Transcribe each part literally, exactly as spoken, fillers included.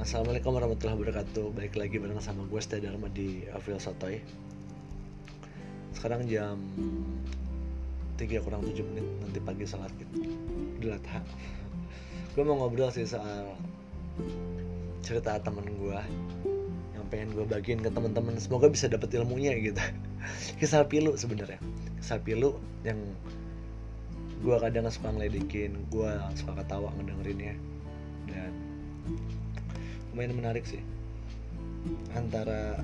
Assalamualaikum warahmatullahi wabarakatuh. Balik lagi bareng sama gue Stay Dharma di Avril Sotoy. Sekarang jam tiga kurang tujuh menit. Nanti pagi salat gitu Idul Adha. Gue mau ngobrol sih soal cerita temen gue yang pengen gue bagiin ke teman-teman. Semoga bisa dapet ilmunya gitu. Kisah pilu sebenarnya. Kisah pilu yang gue kadang suka ngeledekin, gue suka ketawa ngedengerinnya. Dan lumayan menarik sih. Antara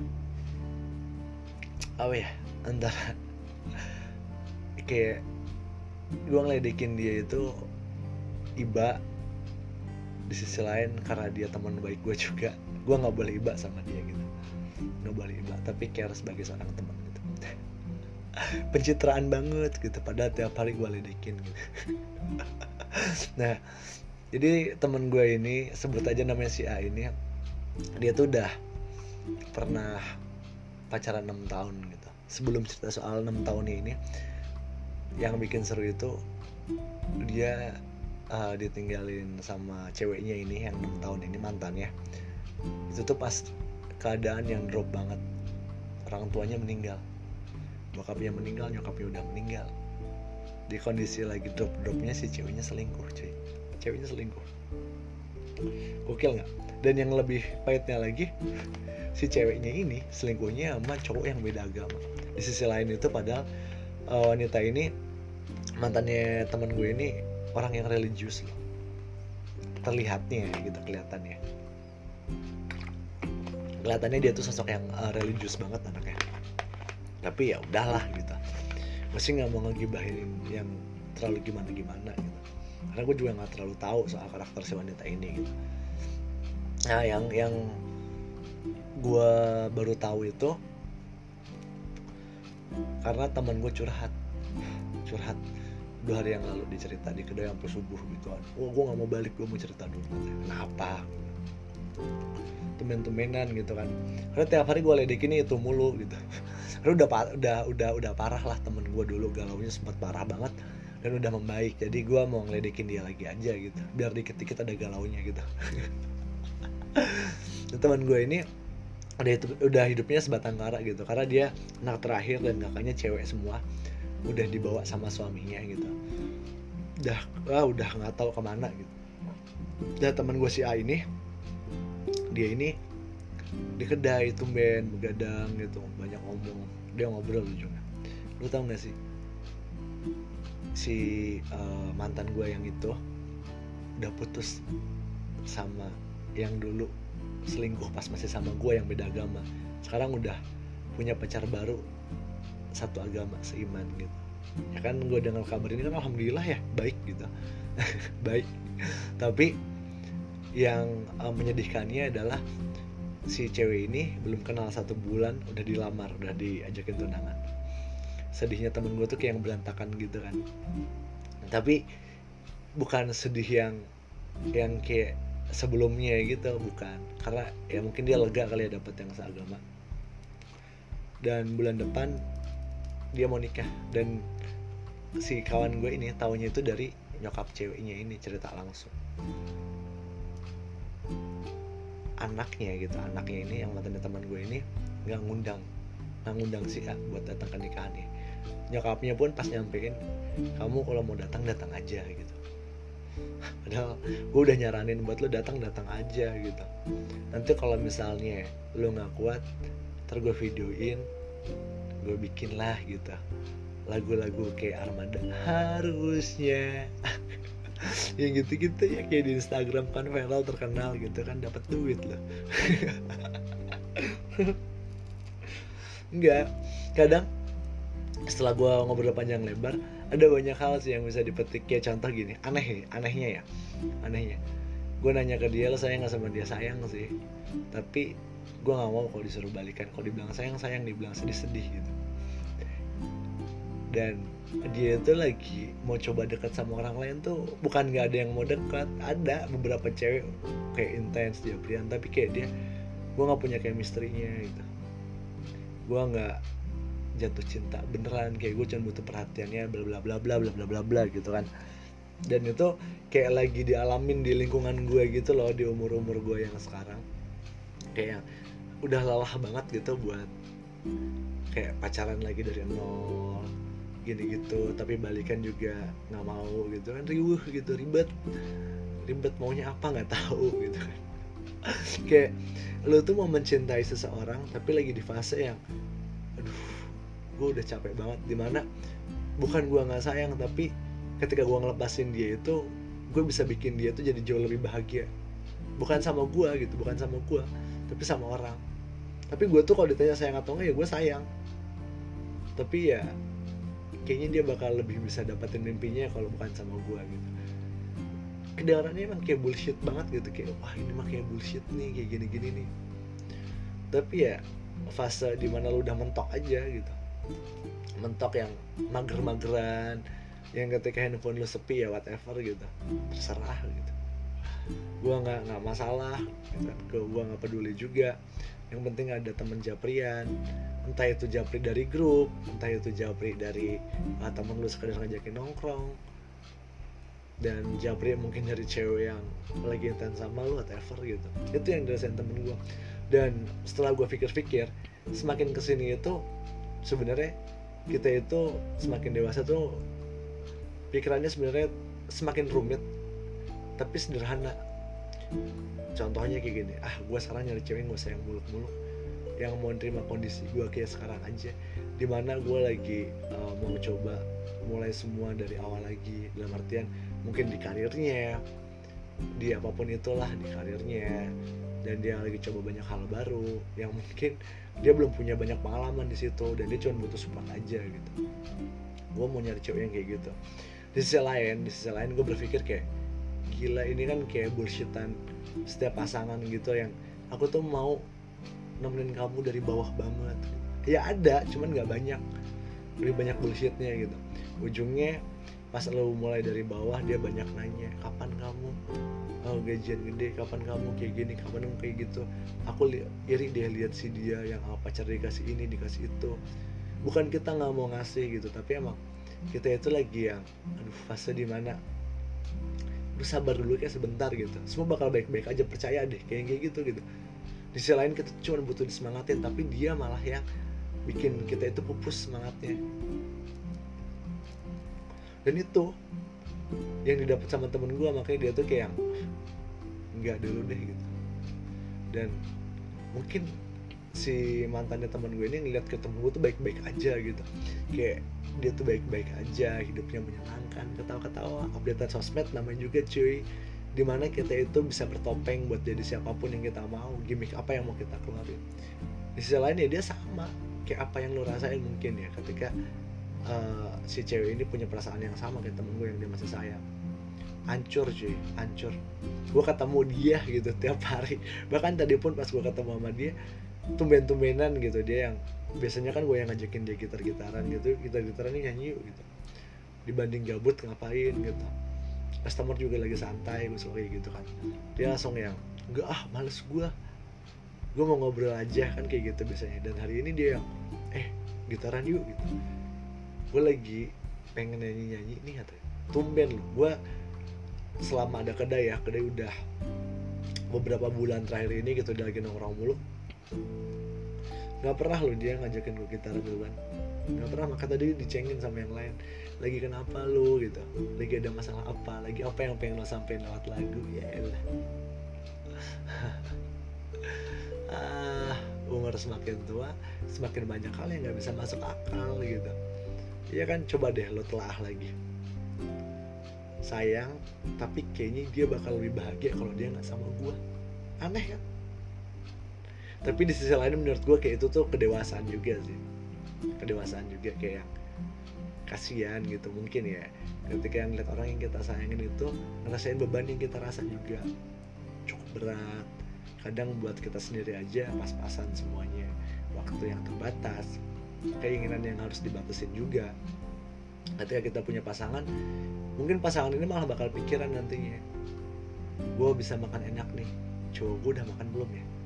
apa ya antara kayak gue ngeledekin dia itu iba, di sisi lain karena dia teman baik gue juga, gue nggak boleh iba sama dia gitu, nggak boleh iba, tapi care sebagai seorang teman gitu. Pencitraan banget gitu, padahal tiap hari gue ledekin gitu. Nah, jadi temen gue ini, sebut aja namanya si A ini, dia tuh udah pernah pacaran enam tahun gitu. Sebelum cerita soal enam tahun ini, yang bikin seru itu dia uh, ditinggalin sama ceweknya ini yang enam tahun ini, mantannya. Itu tuh pas keadaan yang drop banget. Orang tuanya meninggal, bokapnya meninggal, nyokapnya udah meninggal. Di kondisi lagi drop-dropnya si ceweknya selingkuh, cuy. Ceweknya selingkuh. Gokil gak? Dan yang lebih pahitnya lagi, si ceweknya ini selingkuhnya sama cowok yang beda agama. Di sisi lain itu padahal uh, wanita ini, mantannya teman gue ini, orang yang religius loh. Terlihatnya gitu, kelihatannya. Kelihatannya dia tuh sosok yang uh, religius banget anaknya. Tapi ya udahlah gitu. Gue sih nggak mau ngegibahin yang terlalu gimana-gimana gitu. Karena gue juga nggak terlalu tahu soal karakter si wanita ini gitu. Nah, yang yang gue baru tahu itu karena teman gue curhat, curhat dua hari yang lalu, dicerita di kedai sampai subuh gitu kan. Oh, gue nggak mau balik, gue mau cerita dulu. Kenapa? Temen-temenan gitu kan. Karena tiap hari gue ledekin itu mulu gitu. Karena udah udah udah udah parah lah temen gue dulu, galaunya sempat parah banget dan udah membaik. Jadi gue mau ngeledekin dia lagi aja gitu, biar dikit-dikit ada galaunya gitu. Nah, teman gue ini udah itu, udah hidupnya sebatang kara gitu, karena dia anak terakhir dan kakaknya cewek semua, udah dibawa sama suaminya gitu. Udah ah, udah nggak tahu kemana gitu. Dan teman gue si A ini, dia ini di kedai tumben begadang gitu, banyak ngomong, dia ngobrol juga. Lu tau gak sih, si uh, mantan gue yang itu udah putus sama yang dulu selingkuh pas masih sama gue yang beda agama. Sekarang udah punya pacar baru satu agama, seiman gitu. Ya kan, gue dengar kabar ini kan alhamdulillah ya, baik gitu. Baik. Tapi yang uh, menyedihkannya adalah si cewek ini belum kenal satu bulan udah dilamar, udah diajakin tunangan. Sedihnya temen gue tuh kayak yang berantakan gitu kan. Tapi bukan sedih yang yang kayak sebelumnya gitu, bukan. Karena ya mungkin dia lega kali ya dapet yang seagama. Dan bulan depan dia mau nikah. Dan si kawan gue ini taunya itu dari nyokap ceweknya ini, cerita langsung. Anaknya gitu, anaknya ini yang mantan teman gue ini nggak ngundang, nggak ngundang si A buat datang ke nikahannya. Nyokapnya pun pas nyampein, kamu kalau mau datang datang aja gitu. Padahal gue udah nyaranin buat lo datang datang aja gitu. Nanti kalau misalnya lo nggak kuat, ntar gue videoin, gue bikin lah gitu lagu-lagu kayak Armada harusnya. Yang gitu-gitu ya, kayak di Instagram kan viral terkenal gitu kan, dapat duit loh. Enggak, kadang setelah gue ngobrol panjang lebar, ada banyak hal sih yang bisa dipetik. Kayak contoh gini, aneh ya, anehnya ya, anehnya. Gue nanya ke dia, lo sayang nggak sama dia? Sayang sih, tapi gue nggak mau kalau disuruh balikan. Kalau dibilang sayang sayang, dibilang sedih sedih gitu. Dan dia tuh lagi mau coba dekat sama orang lain tuh, bukan nggak ada yang mau dekat, ada beberapa cewek kayak intens dia Prian, tapi kayak dia, gue nggak punya chemistry-nya gitu. Gue nggak jatuh cinta beneran, kayak gue cuma butuh perhatiannya, bla bla bla bla bla bla bla bla gitu kan. Dan itu kayak lagi dialamin di lingkungan gue gitu loh, di umur-umur gue yang sekarang. Kayak udah lelah banget gitu buat kayak pacaran lagi dari nol gini gitu, tapi balikan juga nggak mau gitu kan, riuh gitu, ribet ribet maunya apa nggak tahu gitu kan. Kayak lo tuh mau mencintai seseorang tapi lagi di fase yang aduh gue udah capek banget, dimana bukan gue nggak sayang, tapi ketika gue ngelepasin dia itu gue bisa bikin dia tuh jadi jauh lebih bahagia, bukan sama gue gitu, bukan sama gue tapi sama orang. Tapi gue tuh kalau ditanya sayang atau enggak, ya gue sayang, tapi ya kayaknya dia bakal lebih bisa dapetin mimpinya kalau bukan sama gue gitu. Kedengarannya emang kayak bullshit banget gitu, kayak wah ini mah kayak bullshit nih, kayak gini-gini nih. Tapi ya fase dimana lu udah mentok aja gitu, mentok yang mager-mageran, yang ketika handphone lu sepi ya whatever gitu, terserah gitu, gue nggak nggak masalah gitu kan, ke gue nggak peduli juga, yang penting ada temen japrian, entah itu japri dari grup, entah itu japri dari ah, temen lu sekedar ngajakin nongkrong, dan japri mungkin dari cewek yang lagi intens sama lu whatever gitu. Itu yang dirasain temen gue. Dan setelah gue pikir-pikir, semakin kesini itu sebenarnya kita itu semakin dewasa tuh pikirannya sebenarnya semakin rumit tapi sederhana. Contohnya kayak gini, ah gue sekarang nyari cewek gak usah yang muluk-muluk, yang mau nerima kondisi gue kayak sekarang aja, dimana gue lagi uh, mau coba mulai semua dari awal lagi, dalam artian mungkin di karirnya, di apapun itulah di karirnya, dan dia lagi coba banyak hal baru yang mungkin dia belum punya banyak pengalaman di situ, dan dia cuma butuh support aja gitu. Gue mau nyari cewek yang kayak gitu. Di sisi lain, di sisi lain gue berpikir kayak gila, ini kan kayak bullshitan setiap pasangan gitu, yang aku tuh mau nemenin kamu dari bawah banget. Ya ada, cuman nggak banyak, lebih banyak bullshitnya gitu. Ujungnya pas lo mulai dari bawah, dia banyak nanya, kapan kamu oh, gajian gede, kapan kamu kayak gini, kapan kamu kayak gitu. Aku li- iri deh lihat si dia yang apa pacar dikasih ini dikasih itu. Bukan kita nggak mau ngasih gitu, tapi emang kita itu lagi yang aduh fase dimana lu sabar dulu kayak sebentar gitu, semua bakal baik-baik aja, percaya deh, kayak kayak gitu gitu. Di sisi lain kita cuma butuh disemangatin, tapi dia malah yang bikin kita itu pupus semangatnya. Dan itu yang didapat sama temen gue, makanya dia tuh kayak nggak dulu deh gitu. Dan mungkin si mantannya temen gue ini ngeliat ke temen gue tuh baik-baik aja gitu, kayak dia tuh baik-baik aja, hidupnya menyenangkan, ketawa-ketawa, updatean sosmed namanya juga cuy, dimana kita itu bisa bertopeng buat jadi siapapun yang kita mau, gimmick apa yang mau kita keluarin. Di sisi lain ya dia sama kayak apa yang lo rasain mungkin ya, ketika uh, si cewek ini punya perasaan yang sama kayak temen gue yang dia masih sayang. Hancur cuy, hancur. Gue ketemu dia gitu tiap hari, bahkan tadi pun pas gue ketemu sama dia tumben-tumbenan gitu, dia yang biasanya kan gue yang ngajakin dia gitar-gitaran gitu, gitar-gitaran ini nyanyi yuk gitu, dibanding gabut ngapain gitu. Customer juga lagi santai, gue suka kayak gitu kan, dia langsung yang enggak ah males gue gue mau ngobrol aja kan kayak gitu biasanya. Dan hari ini dia yang eh gitaran yuk gitu, gue lagi pengen nyanyi-nyanyi nih katanya. Tumben loh, gue selama ada kedai ya, kedai udah beberapa bulan terakhir ini gitu, udah lagi nongkrong mulu, nggak pernah loh dia ngajakin gue gitaran duluan, nggak pernah. Maka tadi dicengin sama yang lain, lagi kenapa lu gitu, lagi ada masalah apa, lagi apa yang pengen lo sampein lewat lagu. Ya elah. ah umur semakin tua semakin banyak hal yang nggak bisa masuk akal gitu. Iya kan, coba deh lo telah lagi, sayang tapi kayaknya dia bakal lebih bahagia kalau dia nggak sama gue. Aneh kan? Tapi di sisi lain menurut gue kayak itu tuh kedewasaan juga sih, kedewasaan juga, kayak kasihan gitu mungkin ya, ketika yang lihat orang yang kita sayangin itu ngerasain beban yang kita rasa juga cukup berat. Kadang buat kita sendiri aja pas-pasan semuanya, waktu yang terbatas, keinginan yang harus dibatasin juga. Ketika kita punya pasangan, mungkin pasangan ini malah bakal pikiran nantinya, gue bisa makan enak nih, cowok gue udah makan belum ya?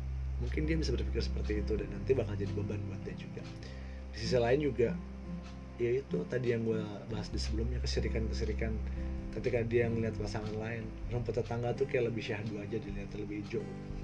Mungkin dia bisa berpikir seperti itu, dan nanti bakal jadi beban buat dia juga. Di sisi lain juga ya itu tadi yang gue bahas di sebelumnya, kesirikan-kesirikan ketika dia ngeliat pasangan lain. Rumput tetangga tuh kayak lebih syahdu aja dilihat, lebih hijau.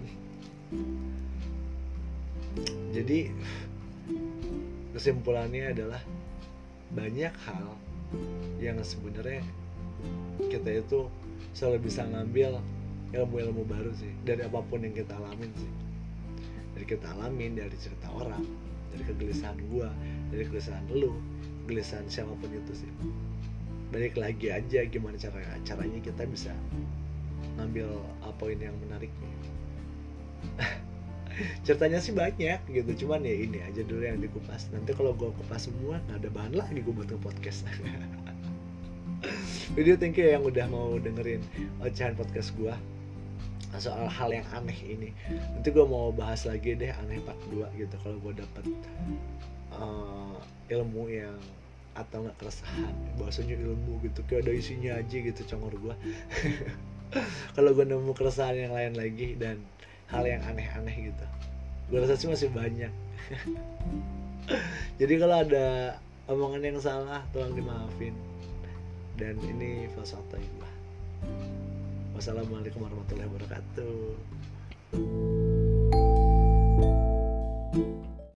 Jadi kesimpulannya adalah banyak hal yang sebenarnya kita itu selalu bisa ngambil ilmu-ilmu baru sih dari apapun yang kita alamin sih. Dari kita alamin, dari cerita orang, dari kegelisahan gua, dari kegelisahan lu, kegelisahan siapapun itu sih. Balik lagi aja gimana caranya, caranya kita bisa ngambil poin yang menarik. Ceritanya sih banyak gitu, cuman ya ini aja dulu yang dikupas. Nanti kalau gue kupas semua nggak ada bahan lagi gue buat nge-podcast. Video thank you yang udah mau dengerin ocehan podcast gue soal hal yang aneh ini. Nanti gue mau bahas lagi deh aneh part dua gitu kalau gue dapet uh, ilmu yang atau nggak keresahan, bahasanya ilmu gitu kayak ada isinya aja gitu congor gue. Kalau gue nemu keresahan yang lain lagi dan hal yang aneh-aneh gitu, gue rasa sih masih banyak. Jadi kalau ada omongan yang salah tolong dimaafin. Dan ini falsafah gue. Wassalamualaikum warahmatullahi wabarakatuh.